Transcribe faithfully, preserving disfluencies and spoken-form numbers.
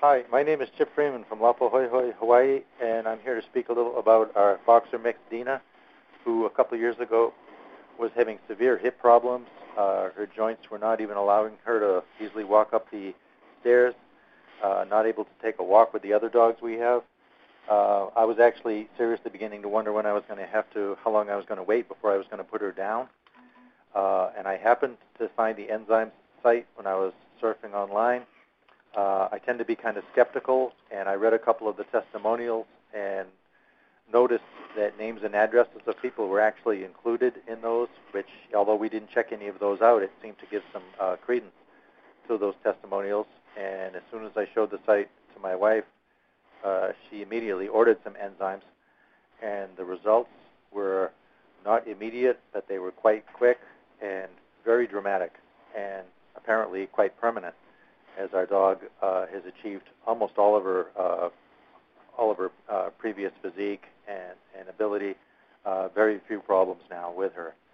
Hi, my name is Chip Freeman from Lapahoehoe, Hawaii, and I'm here to speak a little about our boxer mix, Dina, who a couple of years ago was having severe hip problems. Uh, her joints were not even allowing her to easily walk up the stairs, uh, not able to take a walk with the other dogs we have. Uh, I was actually seriously beginning to wonder when I was going to have to, how long I was going to wait before I was going to put her down. Uh, and I happened to find the enzymes site when I was surfing online. Uh, I tend to be kind of skeptical, and I read a couple of the testimonials and noticed that names and addresses of people were actually included in those, which, although we didn't check any of those out, it seemed to give some uh, credence to those testimonials. And as soon as I showed the site to my wife, uh, she immediately ordered some enzymes, and the results were not immediate, but they were quite quick and very dramatic, and apparently quite permanent, as our dog uh, has achieved almost all of her uh, all of her uh, previous physique and, and ability. Uh, very few problems now with her.